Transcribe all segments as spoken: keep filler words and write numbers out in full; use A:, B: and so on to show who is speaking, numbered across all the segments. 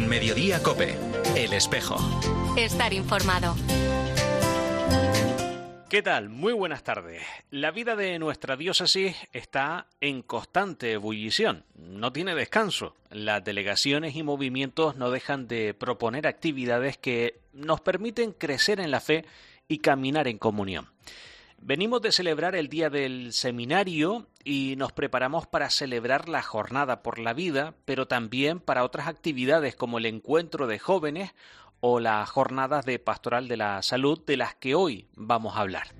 A: Mediodía COPE, El Espejo.
B: Estar informado.
C: ¿Qué tal? Muy buenas tardes. La vida de nuestra diócesis está en constante ebullición, no tiene descanso. Las delegaciones y movimientos no dejan de proponer actividades que nos permiten crecer en la fe y caminar en comunión. Venimos de celebrar el Día del Seminario y nos preparamos para celebrar la Jornada por la Vida, pero también para otras actividades como el Encuentro de Jóvenes o las Jornadas de Pastoral de la Salud, de las que hoy vamos a hablar.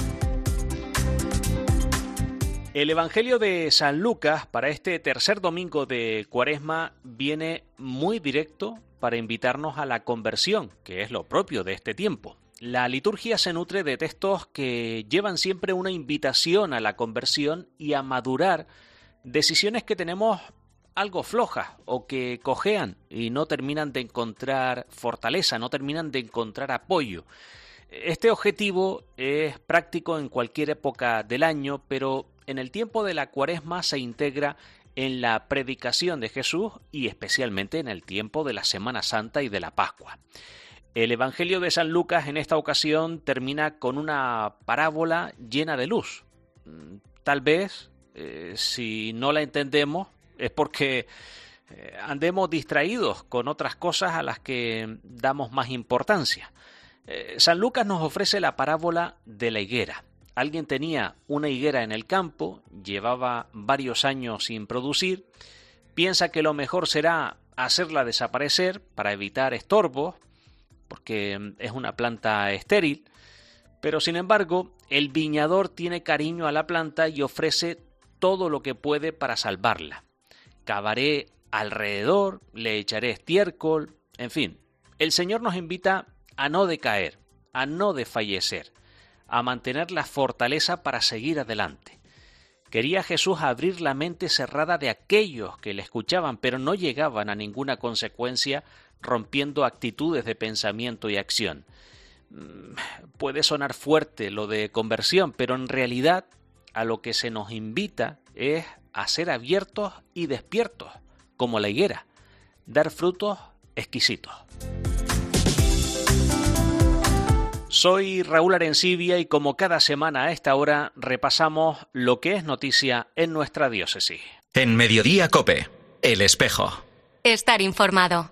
C: El Evangelio de San Lucas para este tercer domingo de Cuaresma viene muy directo para invitarnos a la conversión, que es lo propio de este tiempo. La liturgia se nutre de textos que llevan siempre una invitación a la conversión y a madurar decisiones que tenemos algo flojas o que cojean y no terminan de encontrar fortaleza, no terminan de encontrar apoyo. Este objetivo es práctico en cualquier época del año, pero en el tiempo de la Cuaresma se integra en la predicación de Jesús y especialmente en el tiempo de la Semana Santa y de la Pascua. El Evangelio de San Lucas en esta ocasión termina con una parábola llena de luz. Tal vez, eh, si no la entendemos, es porque eh, andemos distraídos con otras cosas a las que damos más importancia. Eh, San Lucas nos ofrece la parábola de la higuera. Alguien tenía una higuera en el campo, llevaba varios años sin producir, piensa que lo mejor será hacerla desaparecer para evitar estorbos, porque es una planta estéril, pero sin embargo el viñador tiene cariño a la planta y ofrece todo lo que puede para salvarla. Cavaré alrededor, le echaré estiércol, en fin, el Señor nos invita a no decaer, a no desfallecer, a mantener la fortaleza para seguir adelante. Quería Jesús abrir la mente cerrada de aquellos que le escuchaban, pero no llegaban a ninguna consecuencia rompiendo actitudes de pensamiento y acción. Puede sonar fuerte lo de conversión, pero en realidad a lo que se nos invita es a ser abiertos y despiertos, como la higuera, dar frutos exquisitos. Soy Raúl Arencibia y como cada semana a esta hora repasamos lo que es noticia en nuestra diócesis.
A: En Mediodía COPE, El Espejo.
B: Estar informado.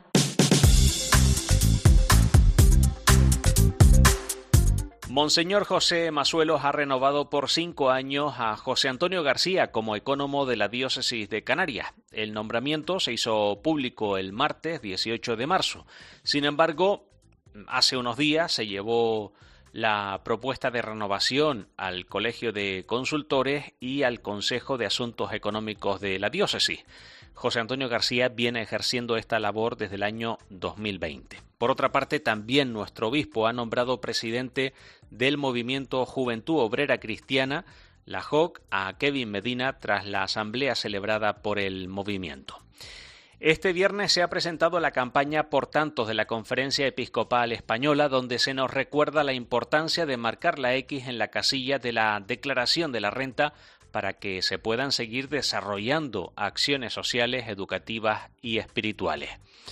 C: Monseñor José Masuelos ha renovado por cinco años a José Antonio García como ecónomo de la diócesis de Canarias. El nombramiento se hizo público el martes dieciocho de marzo. Sin embargo, hace unos días se llevó la propuesta de renovación al Colegio de Consultores y al Consejo de Asuntos Económicos de la diócesis. José Antonio García viene ejerciendo esta labor desde el año dos mil veinte. Por otra parte, también nuestro obispo ha nombrado presidente del movimiento Juventud Obrera Cristiana, la J O C, a Kevin Medina tras la asamblea celebrada por el movimiento. Este viernes se ha presentado la campaña Por Tantos de la Conferencia Episcopal Española, donde se nos recuerda la importancia de marcar la X en la casilla de la declaración de la renta para que se puedan seguir desarrollando acciones sociales, educativas y espirituales.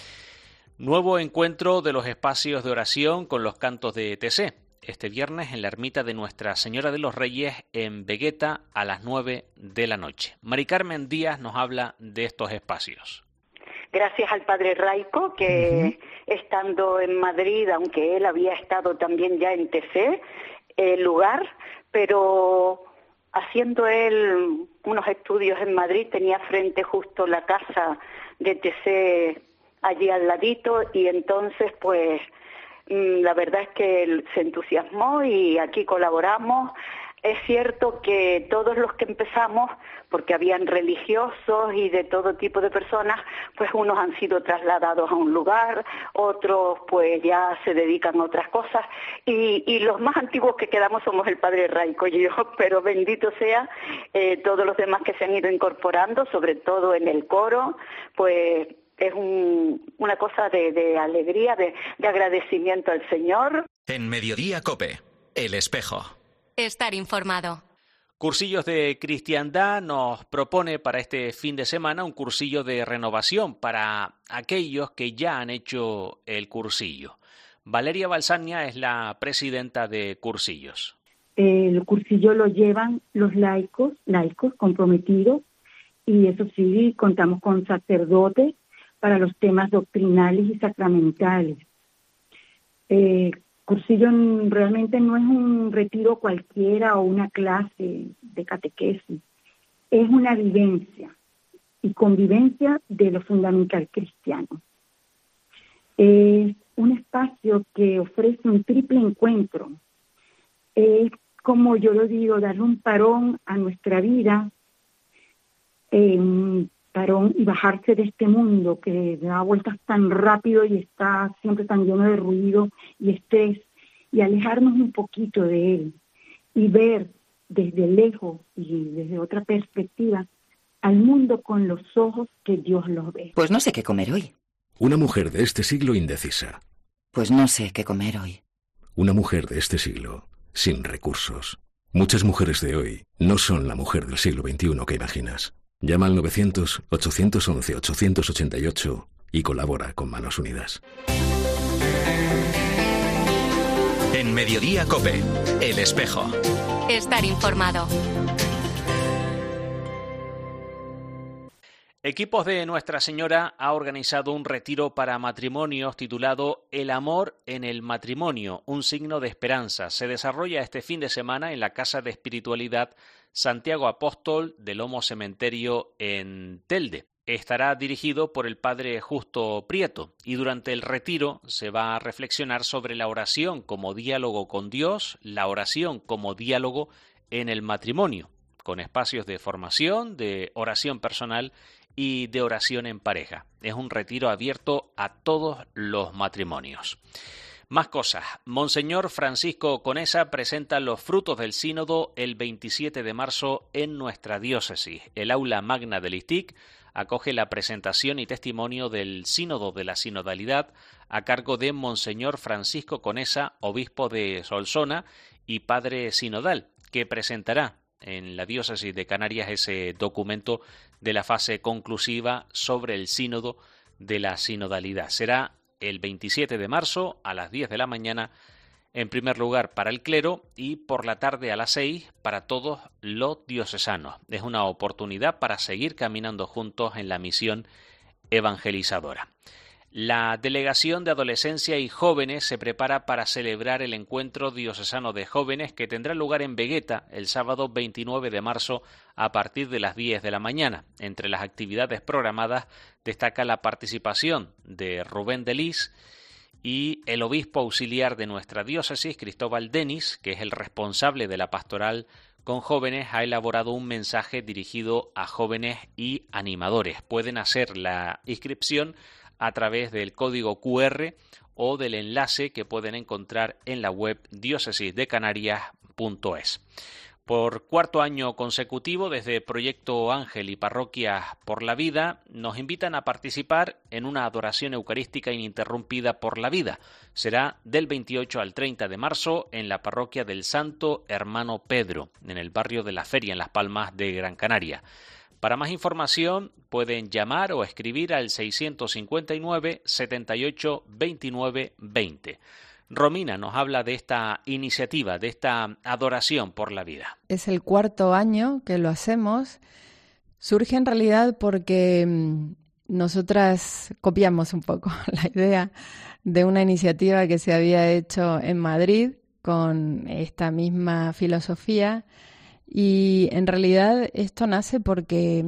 C: Nuevo encuentro de los espacios de oración con los cantos de T C, este viernes en la ermita de Nuestra Señora de los Reyes en Vegueta a las nueve de la noche. Mari Carmen Díaz nos habla de estos espacios.
D: Gracias al padre Raico, que uh-huh. estando en Madrid, aunque él había estado también ya en T C, el lugar, pero haciendo él unos estudios en Madrid, tenía frente justo la casa de T C allí al ladito, y entonces pues la verdad es que él se entusiasmó y aquí colaboramos. Es cierto que todos los que empezamos, porque habían religiosos y de todo tipo de personas, pues unos han sido trasladados a un lugar, otros pues ya se dedican a otras cosas, y, y los más antiguos que quedamos somos el padre Raico y yo, pero bendito sea eh, todos los demás que se han ido incorporando, sobre todo en el coro, pues es un, una cosa de, de alegría, de, de agradecimiento al Señor.
A: En Mediodía COPE, El Espejo.
B: Estar informado.
C: Cursillos de Cristiandad nos propone para este fin de semana un cursillo de renovación para aquellos que ya han hecho el cursillo. Valeria Balsania es la presidenta de Cursillos.
E: El cursillo lo llevan los laicos, laicos comprometidos, y eso sí, contamos con sacerdotes para los temas doctrinales y sacramentales. Eh, cursillo realmente no es un retiro cualquiera o una clase de catequesis, es una vivencia y convivencia de lo fundamental cristiano. Es un espacio que ofrece un triple encuentro. Es, como yo lo digo, darle un parón a nuestra vida, eh, un parón y bajarse de este mundo que da vueltas tan rápido y está siempre tan lleno de ruido y estrés, y alejarnos un poquito de él y ver desde lejos y desde otra perspectiva al mundo con los ojos que Dios los ve.
F: Pues no sé qué comer hoy.
G: Una mujer de este siglo indecisa.
F: Pues no sé qué comer hoy.
G: Una mujer de este siglo sin recursos. Muchas mujeres de hoy no son la mujer del siglo veintiuno que imaginas. Llama al novecientos, ochocientos once, ochocientos ochenta y ocho y colabora con Manos Unidas.
A: En Mediodía COPE, El Espejo.
B: Estar informado.
C: Equipos de Nuestra Señora ha organizado un retiro para matrimonios titulado El amor en el matrimonio, un signo de esperanza. Se desarrolla este fin de semana en la Casa de Espiritualidad Santiago Apóstol del Lomo Cementerio en Telde. Estará dirigido por el padre Justo Prieto y durante el retiro se va a reflexionar sobre la oración como diálogo con Dios, la oración como diálogo en el matrimonio, con espacios de formación, de oración personal y de oración en pareja. Es un retiro abierto a todos los matrimonios. Más cosas. Monseñor Francisco Conesa presenta los frutos del sínodo el veintisiete de marzo en nuestra diócesis. El aula magna del I S T I C acoge la presentación y testimonio del sínodo de la sinodalidad a cargo de Monseñor Francisco Conesa, obispo de Solsona y padre sinodal, que presentará en la diócesis de Canarias ese documento de la fase conclusiva sobre el sínodo de la sinodalidad. Será el veintisiete de marzo a las diez de la mañana, en primer lugar para el clero y por la tarde a las seis para todos los diocesanos. Es una oportunidad para seguir caminando juntos en la misión evangelizadora. La Delegación de Adolescencia y Jóvenes se prepara para celebrar el Encuentro Diocesano de Jóvenes que tendrá lugar en Vegueta el sábado veintinueve de marzo a partir de las diez de la mañana. Entre las actividades programadas destaca la participación de Rubén Delis y el obispo auxiliar de nuestra diócesis, Cristóbal Denis, que es el responsable de la pastoral con jóvenes, ha elaborado un mensaje dirigido a jóvenes y animadores. Pueden hacer la inscripción a través del código cu erre o del enlace que pueden encontrar en la web diócesis de canarias punto es. Por cuarto año consecutivo, desde Proyecto Ángel y Parroquias por la Vida, nos invitan a participar en una adoración eucarística ininterrumpida por la vida. Será del veintiocho al treinta de marzo en la parroquia del Santo Hermano Pedro, en el barrio de La Feria, en Las Palmas de Gran Canaria. Para más información pueden llamar o escribir al seiscientos cincuenta y nueve, setenta y ocho, veintinueve, veinte. Romina nos habla de esta iniciativa, de esta adoración por la vida.
H: Es el cuarto año que lo hacemos. Surge en realidad porque nosotras copiamos un poco la idea de una iniciativa que se había hecho en Madrid con esta misma filosofía. Y en realidad esto nace porque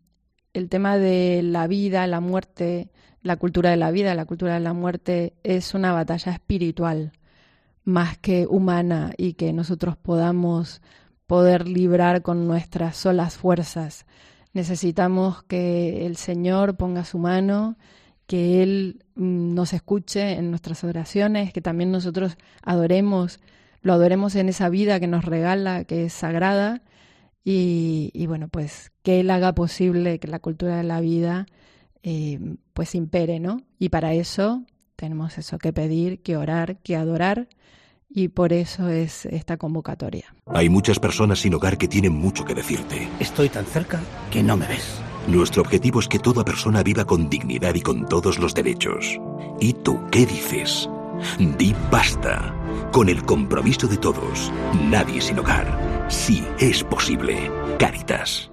H: el tema de la vida, la muerte, la cultura de la vida, la cultura de la muerte es una batalla espiritual más que humana y que nosotros podamos poder librar con nuestras solas fuerzas. Necesitamos que el Señor ponga su mano, que Él nos escuche en nuestras oraciones, que también nosotros adoremos lo adoremos en esa vida que nos regala, que es sagrada, y, y bueno, pues que Él haga posible que la cultura de la vida eh, pues impere, ¿no? Y para eso tenemos eso que pedir, que orar, que adorar, y por eso es esta convocatoria.
I: Hay muchas personas sin hogar que tienen mucho que decirte.
J: Estoy tan cerca que no me ves.
I: Nuestro objetivo es que toda persona viva con dignidad y con todos los derechos. ¿Y tú qué dices? Di basta. Con el compromiso de todos. Nadie sin hogar. Sí es posible. Cáritas.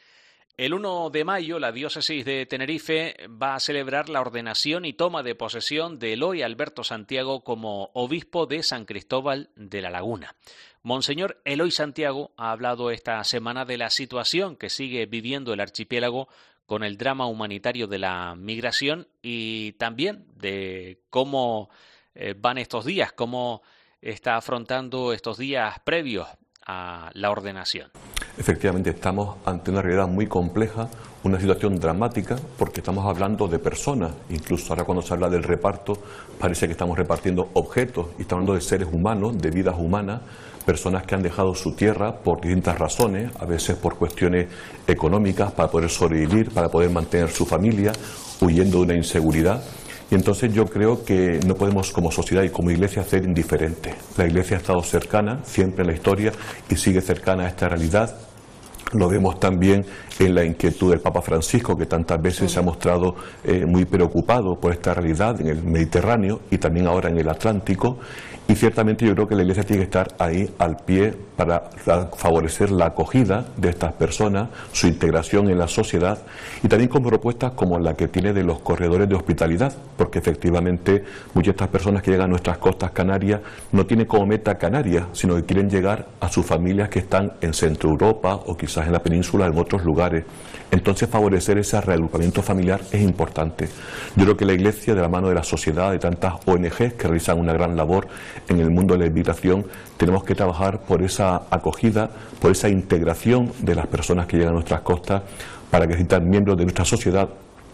C: El primero de mayo, la diócesis de Tenerife va a celebrar la ordenación y toma de posesión de Eloy Alberto Santiago como obispo de San Cristóbal de la Laguna. Monseñor Eloy Santiago ha hablado esta semana de la situación que sigue viviendo el archipiélago con el drama humanitario de la migración y también de cómo eh, van estos días, cómo está afrontando estos días previos a la ordenación.
K: Efectivamente, estamos ante una realidad muy compleja, una situación dramática, porque estamos hablando de personas. Incluso ahora cuando se habla del reparto, parece que estamos repartiendo objetos, y estamos hablando de seres humanos, de vidas humanas, personas que han dejado su tierra por distintas razones, a veces por cuestiones económicas, para poder sobrevivir, para poder mantener su familia, huyendo de una inseguridad. Y entonces yo creo que no podemos como sociedad y como iglesia ser indiferentes. La iglesia ha estado cercana siempre en la historia y sigue cercana a esta realidad. Lo vemos también en la inquietud del Papa Francisco, que tantas veces se ha mostrado eh, muy preocupado por esta realidad en el Mediterráneo y también ahora en el Atlántico. Y ciertamente yo creo que la Iglesia tiene que estar ahí al pie para favorecer la acogida de estas personas, su integración en la sociedad y también con propuestas como la que tiene de los corredores de hospitalidad, porque efectivamente muchas de estas personas que llegan a nuestras costas canarias no tienen como meta Canarias, sino que quieren llegar a sus familias que están en Centro Europa o quizás en la península, en otros lugares. Entonces favorecer ese reagrupamiento familiar es importante. Yo creo que la Iglesia, de la mano de la sociedad, de tantas O N Ges que realizan una gran labor en el mundo de la inmigración, tenemos que trabajar por esa acogida, por esa integración de las personas que llegan a nuestras costas para que sean miembros de nuestra sociedad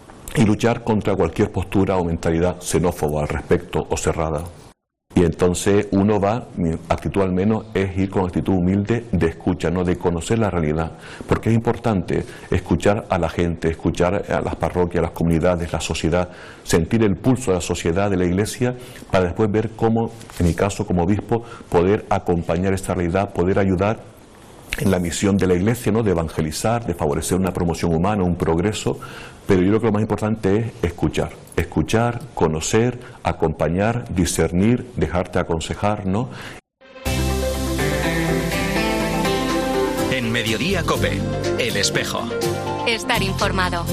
K: y luchar contra cualquier postura o mentalidad xenófoba al respecto o cerrada. Y entonces uno va, mi actitud al menos es ir con actitud humilde de escucha, no de conocer la realidad, porque es importante escuchar a la gente, escuchar a las parroquias, a las comunidades, la sociedad, sentir el pulso de la sociedad, de la Iglesia, para después ver cómo, en mi caso como obispo, poder acompañar esta realidad, poder ayudar en la misión de la Iglesia, ¿no?, de evangelizar, de favorecer una promoción humana, un progreso, pero yo creo que lo más importante es escuchar, escuchar, conocer, acompañar, discernir, dejarte aconsejar, ¿no?
A: En Mediodía COPE, El Espejo.
B: Estar informado.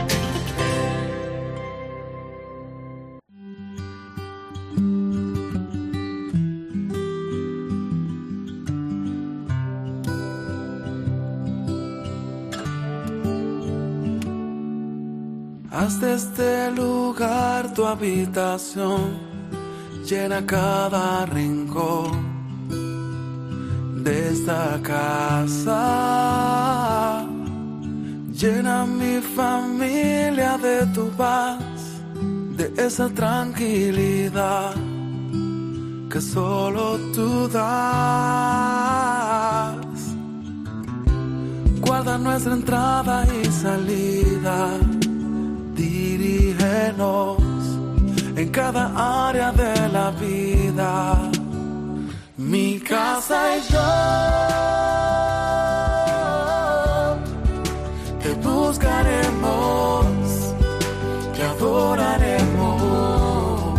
L: Haz de este lugar tu habitación, llena cada rincón de esta casa, llena mi familia de tu paz, de esa tranquilidad que solo tú das. Guarda nuestra entrada y salida, dirígenos en cada área de la vida. Mi casa y yo te buscaremos, te adoraremos.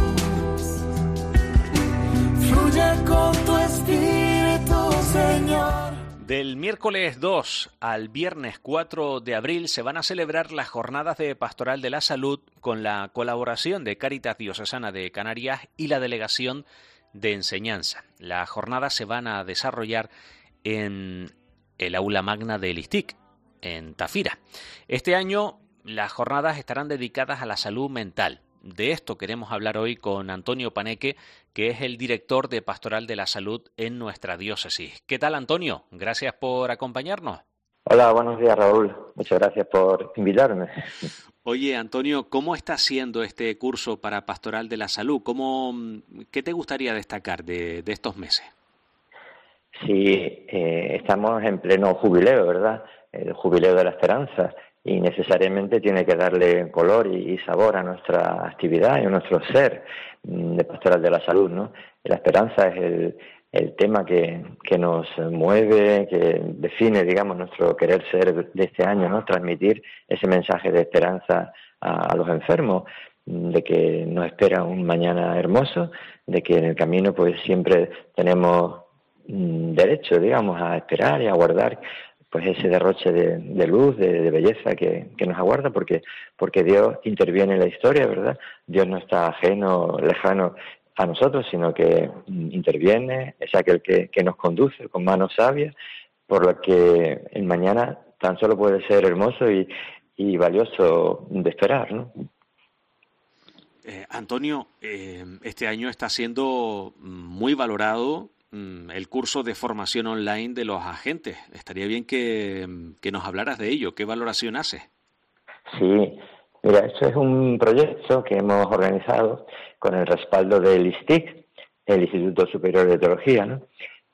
L: Fluye con tu espíritu, Señor.
C: Del miércoles dos al viernes cuatro de abril se van a celebrar las jornadas de Pastoral de la Salud con la colaboración de Cáritas Diocesana de Canarias y la Delegación de Enseñanza. Las jornadas se van a desarrollar en el aula magna del ISTIC, en Tafira. Este año las jornadas estarán dedicadas a la salud mental. De esto queremos hablar hoy con Antonio Paneque, que es el director de Pastoral de la Salud en nuestra diócesis. ¿Qué tal, Antonio? Gracias por acompañarnos.
M: Hola, buenos días, Raúl. Muchas gracias por invitarme.
C: Oye, Antonio, ¿cómo está siendo este curso para Pastoral de la Salud? ¿Cómo, ¿Qué te gustaría destacar de, de estos meses?
M: Sí, eh, estamos en pleno jubileo, ¿verdad? El jubileo de la esperanza. y necesariamente tiene que darle color y, y sabor a nuestra actividad y a nuestro ser de Pastoral de la Salud, ¿no? La esperanza es el, el tema que, que nos mueve, que define, digamos, nuestro querer ser de este año, ¿no? Transmitir ese mensaje de esperanza a, a los enfermos, de que nos espera un mañana hermoso, de que en el camino pues siempre tenemos mm, derecho, digamos, a esperar y a guardar pues ese derroche de, de luz, de, de belleza que, que nos aguarda, porque porque Dios interviene en la historia, ¿verdad? Dios no está ajeno, lejano a nosotros, sino que mm, interviene, es aquel que, que nos conduce con manos sabias, por lo que el mañana tan solo puede ser hermoso y, y valioso de esperar, ¿no?
C: Eh, Antonio, eh, este año está siendo muy valorado mm, el curso de formación online de los agentes. Estaría bien que, que nos hablaras de ello. ¿Qué valoración hace?
M: Sí, mira, esto es un proyecto que hemos organizado con el respaldo del I S T I C, el Instituto Superior de Teología, ¿no?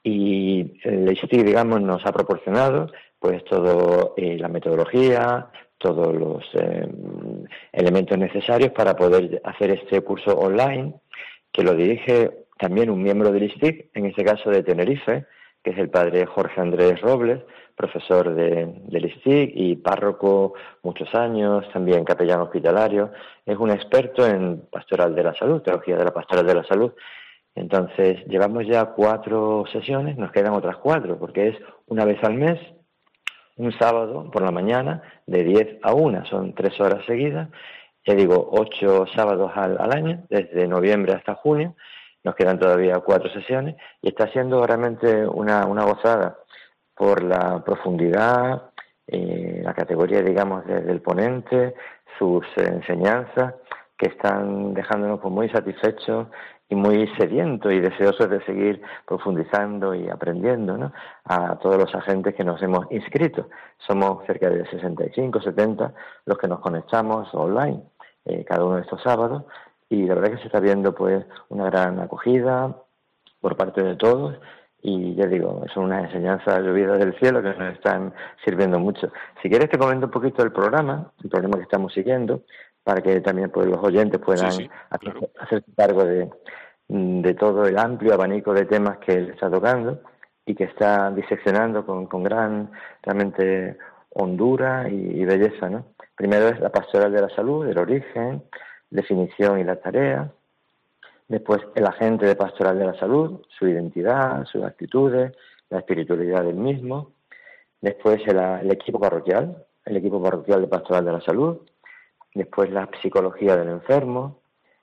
M: Y el I S T I C, digamos, nos ha proporcionado pues todo eh, la metodología, todos los eh, elementos necesarios para poder hacer este curso online, que lo dirige también un miembro del I S T I C, en este caso de Tenerife, que es el padre Jorge Andrés Robles, profesor de, del I S T I C y párroco muchos años, también capellán hospitalario. Es un experto en pastoral de la salud, teología de la pastoral de la salud. Entonces, llevamos ya cuatro sesiones, nos quedan otras cuatro, porque es una vez al mes, un sábado por la mañana, de diez a una, son tres horas seguidas, ya digo, ocho sábados al, al año, desde noviembre hasta junio, nos quedan todavía cuatro sesiones, y está siendo realmente una, una gozada por la profundidad, eh, la categoría, digamos, de, del ponente, sus eh, enseñanzas, que están dejándonos pues, muy satisfechos y muy sedientos y deseosos de seguir profundizando y aprendiendo, ¿no? A todos los agentes que nos hemos inscrito. Somos cerca de sesenta y cinco, setenta los que nos conectamos online eh, cada uno de estos sábados, y la verdad que se está viendo pues una gran acogida por parte de todos, y ya digo, son unas enseñanzas llovidas del cielo que nos están sirviendo mucho. Si quieres te comento un poquito el programa, el programa que estamos siguiendo, para que también pues, los oyentes puedan sí, sí, claro. hacer, hacerse cargo de, de todo el amplio abanico de temas que él está tocando y que está diseccionando con, con gran, realmente, hondura y, y belleza, ¿no? Primero es la pastoral de la salud, el origen, definición y la tarea. Después el agente de pastoral de la salud, su identidad, sus actitudes, la espiritualidad del mismo. Después el, el equipo parroquial, el equipo parroquial de pastoral de la salud. Después la psicología del enfermo,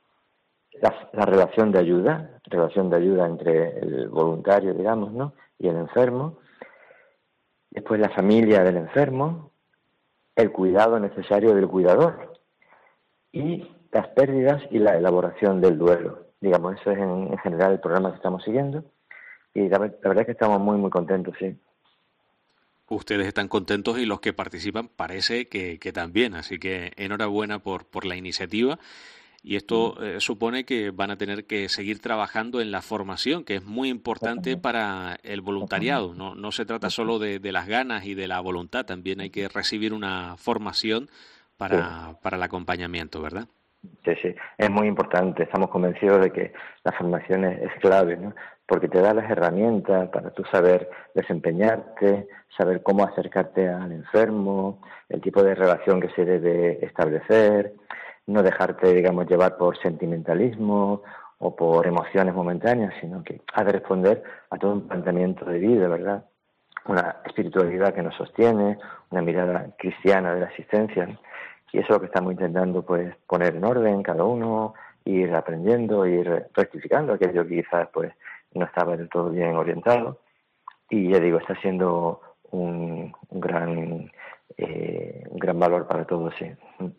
M: la, la relación de ayuda, relación de ayuda entre el voluntario, digamos, ¿no? y el enfermo. Después la familia del enfermo, el cuidado necesario del cuidador y las pérdidas y la elaboración del duelo. Digamos, eso es en, en general el programa que estamos siguiendo, y la, la verdad es que estamos muy, muy contentos, sí.
C: Ustedes están contentos y los que participan parece que, que también, así que enhorabuena por, por la iniciativa, y esto eh, supone que van a tener que seguir trabajando en la formación, que es muy importante para el voluntariado. No, no se trata solo de, de las ganas y de la voluntad, también hay que recibir una formación para, para el acompañamiento, ¿verdad?
M: Sí, sí, es muy importante. Estamos convencidos de que la formación es, es clave, ¿no? Porque te da las herramientas para tú saber desempeñarte, saber cómo acercarte al enfermo, el tipo de relación que se debe establecer, no dejarte, digamos, llevar por sentimentalismo o por emociones momentáneas, sino que has de responder a todo un planteamiento de vida, ¿verdad? Una espiritualidad que nos sostiene, una mirada cristiana de la existencia, ¿no? Y eso es lo que estamos intentando pues poner en orden cada uno, ir aprendiendo, ir rectificando aquello que quizás pues no estaba del todo bien orientado. Y ya digo, está siendo un, un gran eh, un gran valor para todos, sí.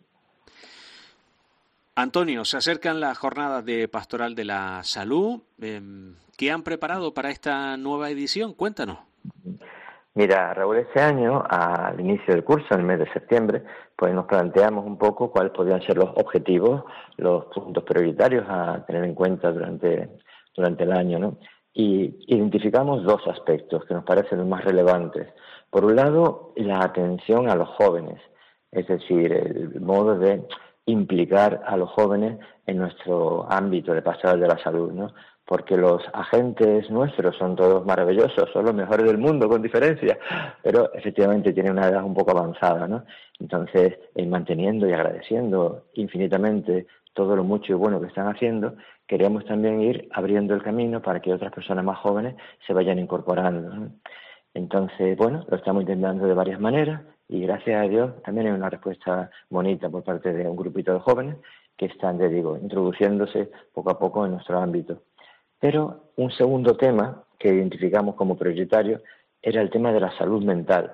C: Antonio, se acercan las jornadas de Pastoral de la Salud. Eh, ¿Qué han preparado para esta nueva edición? Cuéntanos.
M: Mira, Raúl, este año, al inicio del curso, en el mes de septiembre, pues nos planteamos un poco cuáles podrían ser los objetivos, los puntos prioritarios a tener en cuenta durante, durante el año, ¿no? Y identificamos dos aspectos que nos parecen los más relevantes. Por un lado, la atención a los jóvenes, es decir, el modo de implicar a los jóvenes en nuestro ámbito de pastoral de la salud, ¿no? Porque los agentes nuestros son todos maravillosos, son los mejores del mundo, con diferencia, pero efectivamente tienen una edad un poco avanzada, ¿no? Entonces, en manteniendo y agradeciendo infinitamente todo lo mucho y bueno que están haciendo, queremos también ir abriendo el camino para que otras personas más jóvenes se vayan incorporando, ¿no? Entonces, bueno, lo estamos intentando de varias maneras y gracias a Dios también hay una respuesta bonita por parte de un grupito de jóvenes que están, te digo, introduciéndose poco a poco en nuestro ámbito. Pero un segundo tema que identificamos como prioritario era el tema de la salud mental,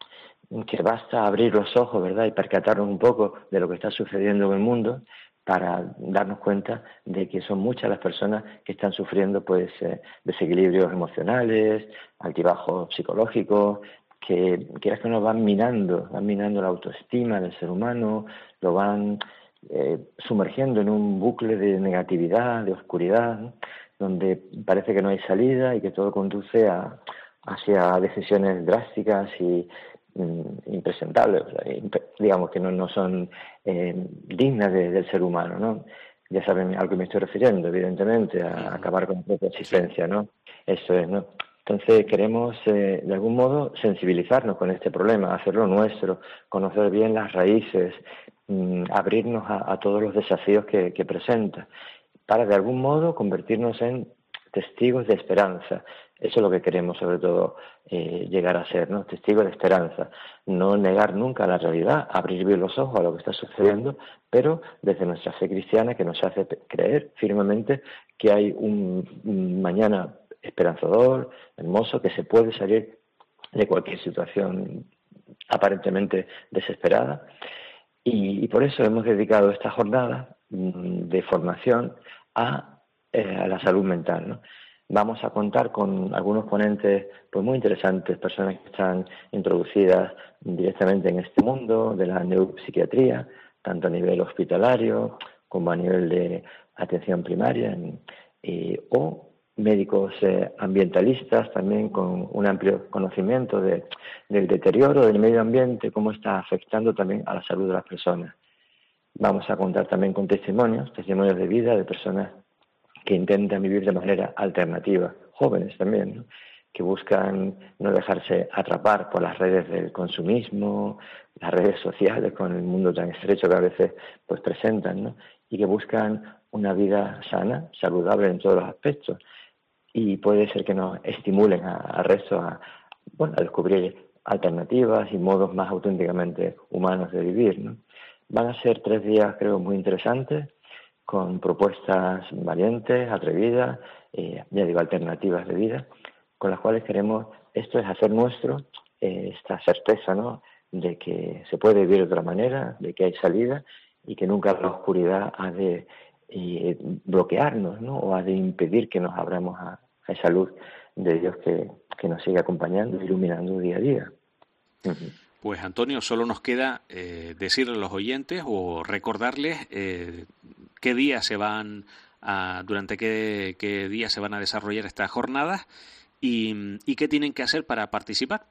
M: que basta abrir los ojos, ¿verdad?, y percatarnos un poco de lo que está sucediendo en el mundo para darnos cuenta de que son muchas las personas que están sufriendo pues eh, desequilibrios emocionales, altibajos psicológicos, que quieras que nos van minando, van minando la autoestima del ser humano, lo van eh, sumergiendo en un bucle de negatividad, de oscuridad, ¿no?, donde parece que no hay salida y que todo conduce a, hacia decisiones drásticas y mm, impresentables, o sea, imp digamos que no, no son eh, dignas de, del ser humano, ¿no? Ya saben a lo que me estoy refiriendo, evidentemente, a acabar con la propia existencia, ¿no? Eso es, ¿no? Entonces queremos, eh, de algún modo, sensibilizarnos con este problema, hacerlo nuestro, conocer bien las raíces, mmm, abrirnos a, a todos los desafíos que, que presenta, para de algún modo convertirnos en testigos de esperanza. Eso es lo que queremos sobre todo eh, llegar a ser, ¿no? Testigos de esperanza. No negar nunca la realidad, abrir bien los ojos a lo que está sucediendo, pero desde nuestra fe cristiana que nos hace creer firmemente que hay un, un mañana esperanzador, hermoso, que se puede salir de cualquier situación aparentemente desesperada. Y, y por eso hemos dedicado esta jornada mmm, de formación a, eh, a la salud mental, ¿no? Vamos a contar con algunos ponentes pues muy interesantes, personas que están introducidas directamente en este mundo de la neuropsiquiatría, tanto a nivel hospitalario como a nivel de atención primaria, eh, o médicos eh, ambientalistas también con un amplio conocimiento de, del deterioro del medio ambiente, cómo está afectando también a la salud de las personas. Vamos a contar también con testimonios, testimonios de vida de personas que intentan vivir de manera alternativa, jóvenes también, ¿no?, que buscan no dejarse atrapar por las redes del consumismo, las redes sociales con el mundo tan estrecho que a veces pues presentan, ¿no?, y que buscan una vida sana, saludable en todos los aspectos. Y puede ser que nos estimulen al resto a, bueno, a descubrir alternativas y modos más auténticamente humanos de vivir, ¿no? Van a ser tres días, creo, muy interesantes, con propuestas valientes, atrevidas, eh, ya digo, alternativas de vida, con las cuales queremos, esto es hacer nuestro, eh, esta certeza, ¿no?, de que se puede vivir de otra manera, de que hay salida y que nunca la oscuridad ha de eh, bloquearnos, ¿no?, o ha de impedir que nos abramos a, a esa luz de Dios que, que nos sigue acompañando, iluminando día a día. Uh-huh.
C: Pues Antonio, solo nos queda eh, decirle a los oyentes o recordarles eh, qué días se van a, durante qué, qué días se van a desarrollar estas jornadas y, y qué tienen que hacer para participar.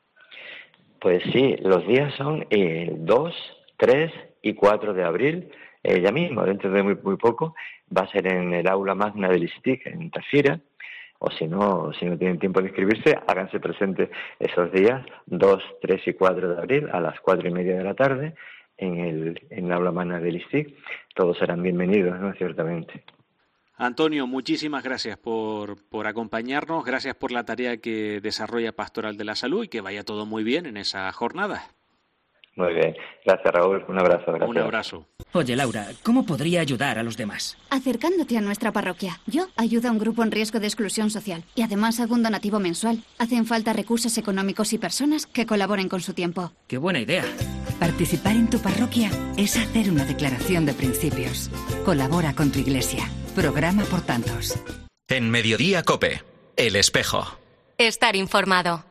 M: Pues sí, los días son eh, dos, tres y cuatro de abril, eh, ya mismo, dentro de muy, muy poco, va a ser en el aula magna del I S T I C en Tafira. O si no, si no tienen tiempo de inscribirse, háganse presentes esos días, dos, tres y cuatro de abril, a las cuatro y media de la tarde, en el, en el aula magna del I S T I C. Todos serán bienvenidos, ¿no?, ciertamente.
C: Antonio, muchísimas gracias por, por acompañarnos, gracias por la tarea que desarrolla Pastoral de la Salud y que vaya todo muy bien en esa jornada.
M: Muy bien, gracias Raúl, un abrazo. Gracias.
C: Un abrazo.
J: Oye Laura, ¿cómo podría ayudar a los demás?
N: Acercándote a nuestra parroquia. Yo ayudo a un grupo en riesgo de exclusión social y además hago un donativo mensual. Hacen falta recursos económicos y personas que colaboren con su tiempo.
J: ¡Qué buena idea!
O: Participar en tu parroquia es hacer una declaración de principios. Colabora con tu iglesia. Programa por tantos.
A: En Mediodía COPE, El Espejo.
B: Estar informado.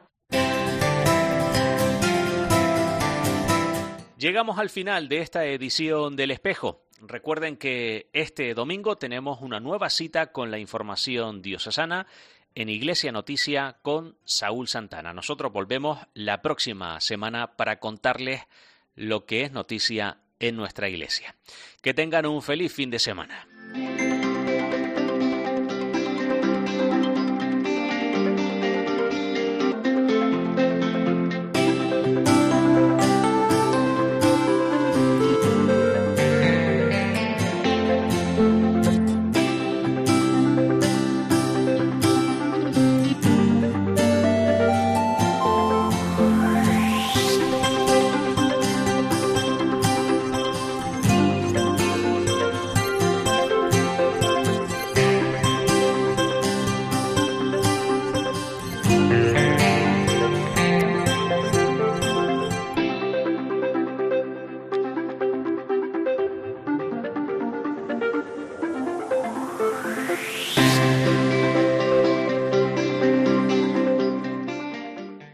C: Llegamos al final de esta edición del Espejo. Recuerden que este domingo tenemos una nueva cita con la información diocesana en Iglesia Noticia con Saúl Santana. Nosotros volvemos la próxima semana para contarles lo que es noticia en nuestra iglesia. Que tengan un feliz fin de semana.